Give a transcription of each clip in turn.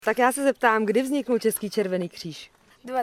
Tak já se zeptám, kdy vzniknul Český červený kříž?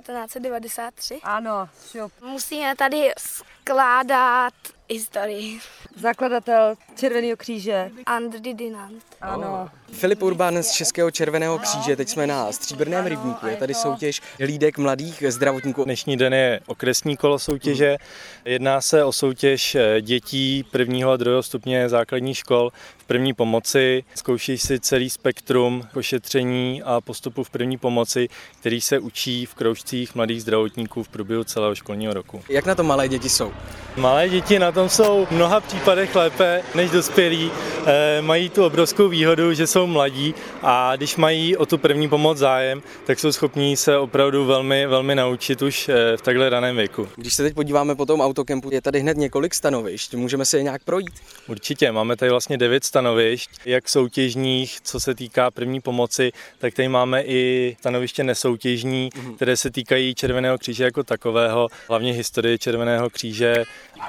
1993. Ano, šup. Musíme tady skládat historii. Zakladatel Červeného kříže. Andrý Dinant. Ano. Filip Urban z Českého červeného kříže, teď jsme na Stříbrném rybníku, je tady soutěž hlídek mladých zdravotníků. Dnešní den je okresní kolo soutěže, jedná se o soutěž dětí 1. a 2. stupně základních škol v první pomoci. Zkouší si celý spektrum ošetření a postupu v první pomoci, který se učí v kroužcích mladých zdravotníků v průběhu celého školního roku. Jak na to malé děti jsou? Malé děti na tom jsou v mnoha případech lépe než dospělí, mají tu obrovskou výhodu, že jsou mladí a když mají o tu první pomoc zájem, tak jsou schopní se opravdu velmi naučit už v takhle raném věku. Když se teď podíváme po tom autokempu, je tady hned několik stanovišť, můžeme se je nějak projít? Určitě, máme tady vlastně 9 stanovišť, jak soutěžních, co se týká první pomoci, tak tady máme i stanoviště nesoutěžní, které se týkají Červeného kříže jako takového, hlavně historie Červeného kříže.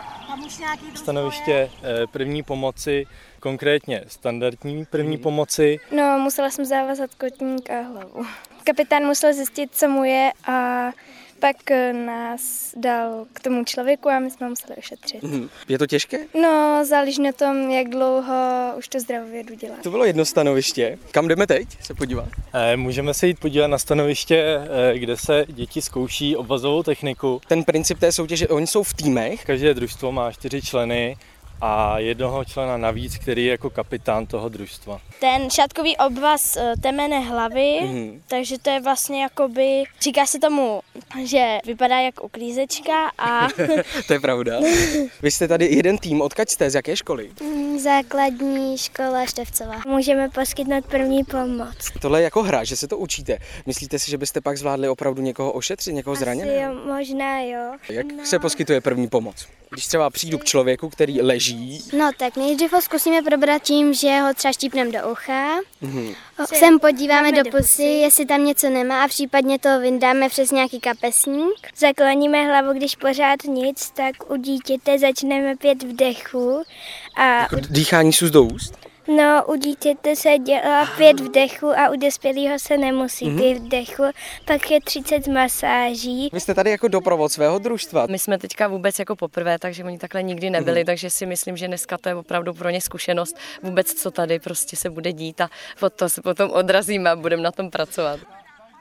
Stanoviště první pomoci, konkrétně standardní první pomoci. No, musela jsem zavazat kotník a hlavu. Kapitán musel zjistit, co mu je a pak nás dal k tomu člověku a my jsme museli ošetřit. Je to těžké? No, záleží na tom, jak dlouho už to zdravovědu dělá. To bylo jedno stanoviště. Kam jdeme teď se podívat? Můžeme se jít podívat na stanoviště, kde se děti zkouší obvazovou techniku. Ten princip té soutěže, oni jsou v týmech. Každé družstvo má 4 členy a jednoho člena navíc, který je jako kapitán toho družstva. Ten šatkový obvaz temene hlavy, takže to je vlastně jakoby, říká se tomu, že vypadá jak uklízečka a... To je pravda. Vy jste tady jeden tým, odkud jste, z jaké školy? Základní škola Števcová. Můžeme poskytnout první pomoc. Tohle je jako hra, že se to učíte. Myslíte si, že byste pak zvládli opravdu někoho ošetřit, někoho zraněného? Jo, možná jo. Jak se poskytuje první pomoc? Když třeba přijdu k člověku, který leží. No tak nejdřív ho zkusíme probrat tím, že ho třeba štípneme do ucha. Sem podíváme do pusy, jestli tam něco nemá a případně to vyndáme přes nějaký kapesník. Zakloníme hlavu, když pořád nic, tak u dítěte začneme 5 vdechů. Jako dýchání z do úst? No, u dítěte se dělá 5 vdechů a u dospělého se nemusí 5 vdechů, pak je 30 masáží. Vy jste tady jako doprovod svého družstva. My jsme teďka vůbec jako poprvé, takže oni takhle nikdy nebyli, takže si myslím, že dneska to je opravdu pro ně zkušenost vůbec, co tady prostě se bude dít a to se potom odrazíme a budeme na tom pracovat.